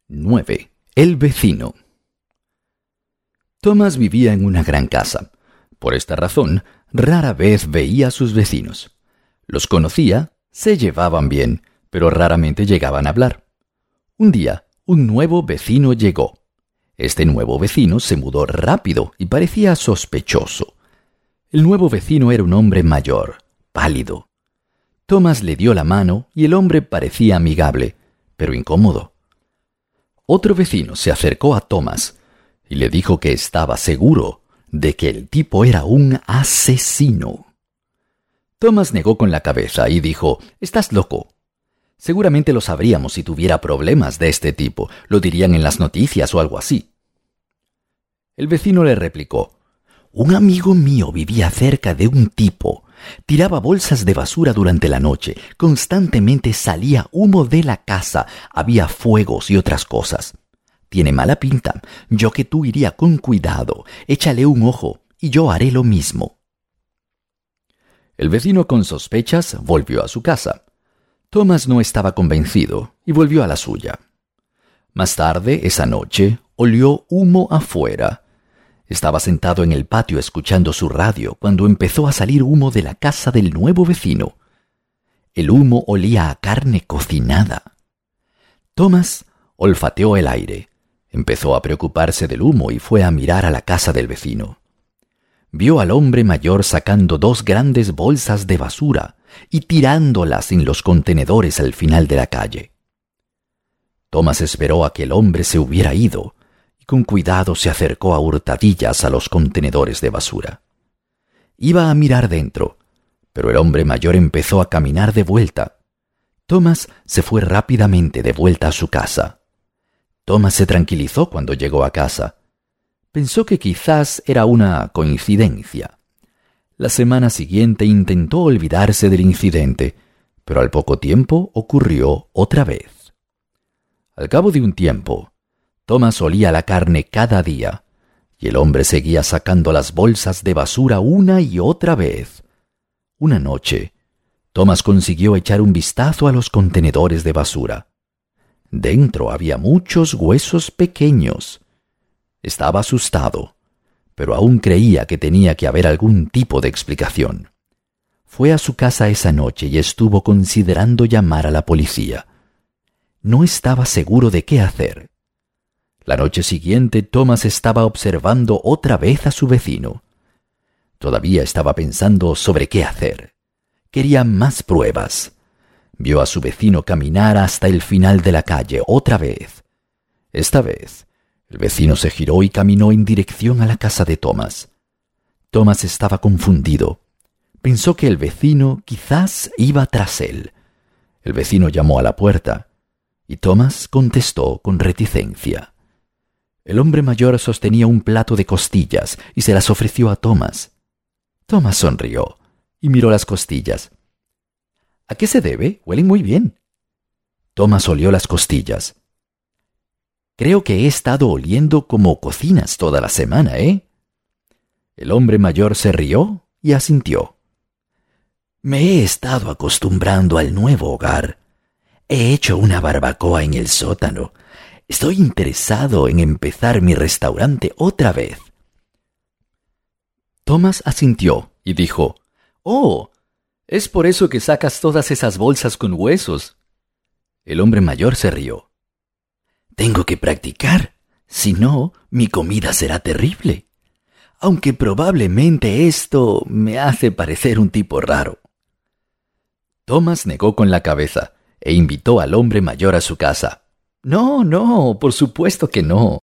9. El vecino. Thomas vivía en una gran casa. Por esta razón, rara vez veía a sus vecinos. Los conocía, se llevaban bien, pero raramente llegaban a hablar. Un día, un nuevo vecino llegó. Este nuevo vecino se mudó rápido y parecía sospechoso. El nuevo vecino era un hombre mayor, pálido. Thomas le dio la mano y el hombre parecía amigable, pero incómodo. Otro vecino se acercó a Thomas y le dijo que estaba seguro de que el tipo era un asesino. Thomas negó con la cabeza y dijo: «Estás loco. Seguramente lo sabríamos si tuviera problemas de este tipo. Lo dirían en las noticias o algo así». El vecino le replicó: «Un amigo mío vivía cerca de un tipo. Tiraba bolsas de basura durante la noche. Constantemente salía humo de la casa. Había fuegos y otras cosas. Tiene mala pinta. Yo que tú iría con cuidado. Échale un ojo y yo haré lo mismo». El vecino, con sospechas, volvió a su casa. Thomas no estaba convencido y volvió a la suya. Más tarde, esa noche, olió humo afuera. Estaba sentado en el patio escuchando su radio cuando empezó a salir humo de la casa del nuevo vecino. El humo olía a carne cocinada. Thomas olfateó el aire, empezó a preocuparse del humo y fue a mirar a la casa del vecino. Vio al hombre mayor sacando 2 grandes bolsas de basura y tirándolas en los contenedores al final de la calle. Thomas esperó a que el hombre se hubiera ido y con cuidado se acercó a hurtadillas a los contenedores de basura. Iba a mirar dentro, pero el hombre mayor empezó a caminar de vuelta. Thomas se fue rápidamente de vuelta a su casa. Thomas se tranquilizó cuando llegó a casa. Pensó que quizás era una coincidencia. La semana siguiente intentó olvidarse del incidente, pero al poco tiempo ocurrió otra vez. Al cabo de un tiempo, Thomas olía la carne cada día, y el hombre seguía sacando las bolsas de basura una y otra vez. Una noche, Thomas consiguió echar un vistazo a los contenedores de basura. Dentro había muchos huesos pequeños. Estaba asustado, pero aún creía que tenía que haber algún tipo de explicación. Fue a su casa esa noche y estuvo considerando llamar a la policía. No estaba seguro de qué hacer. La noche siguiente, Thomas estaba observando otra vez a su vecino. Todavía estaba pensando sobre qué hacer. Quería más pruebas. Vio a su vecino caminar hasta el final de la calle otra vez. Esta vez, el vecino se giró y caminó en dirección a la casa de Thomas. Thomas estaba confundido. Pensó que el vecino quizás iba tras él. El vecino llamó a la puerta y Thomas contestó con reticencia. El hombre mayor sostenía un plato de costillas y se las ofreció a Thomas. Thomas sonrió y miró las costillas. ¿A qué se debe? Huelen muy bien. Thomas olió las costillas. «Creo que he estado oliendo como cocinas toda la semana, ¿eh?» El hombre mayor se rió y asintió. «Me he estado acostumbrando al nuevo hogar. He hecho una barbacoa en el sótano. Estoy interesado en empezar mi restaurante otra vez». Thomas asintió y dijo: «Oh, es por eso que sacas todas esas bolsas con huesos». El hombre mayor se rió. «Tengo que practicar, si no, mi comida será terrible. Aunque probablemente esto me hace parecer un tipo raro». Thomas negó con la cabeza e invitó al hombre mayor a su casa. «No, por supuesto que no.